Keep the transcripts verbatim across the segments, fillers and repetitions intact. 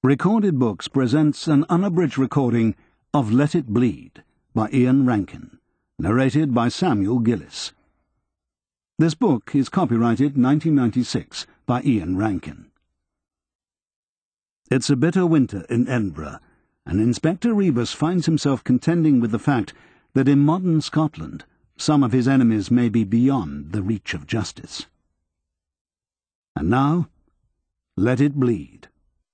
Recorded Books presents an unabridged recording of Let It Bleed by Ian Rankin, narrated by Samuel Gillis. This book is copyrighted nineteen ninety-six by Ian Rankin. It's a bitter winter in Edinburgh, and Inspector Rebus finds himself contending with the fact that in modern Scotland some of his enemies may be beyond the reach of justice. And now, Let It Bleed.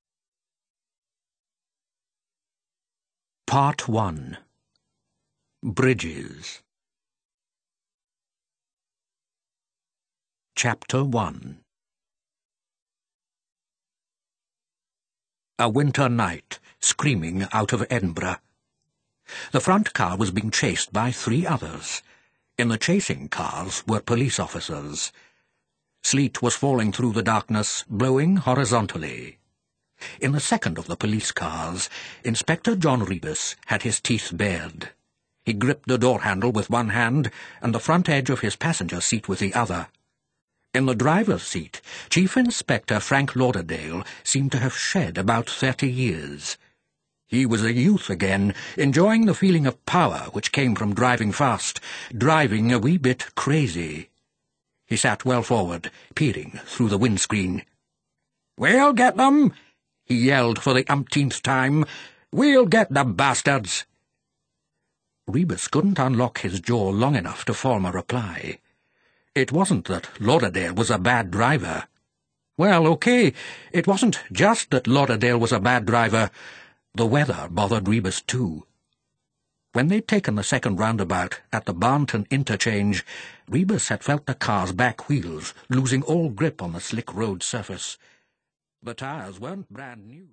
Part one. Bridges. Chapter one. A winter night, screaming out of Edinburgh. The front car was being chased by three others. In the chasing cars were police officers. Sleet was falling through the darkness, blowing horizontally. In the second of the police cars, Inspector John Rebus had his teeth bared. He gripped the door handle with one hand and the front edge of his passenger seat with the other. In the driver's seat, Chief Inspector Frank Lauderdale seemed to have shed about thirty years. He was a youth again, enjoying the feeling of power which came from driving fast, driving a wee bit crazy. He sat well forward, peering through the windscreen. "We'll get them!" he yelled for the umpteenth time. "We'll get the bastards!" Rebus couldn't unlock his jaw long enough to form a reply. It wasn't that Lauderdale was a bad driver. Well, okay, it wasn't just that Lauderdale was a bad driver. The weather bothered Rebus too. When they'd taken the second roundabout at the Barnton interchange, Rebus had felt the car's back wheels losing all grip on the slick road surface. The tires weren't brand new.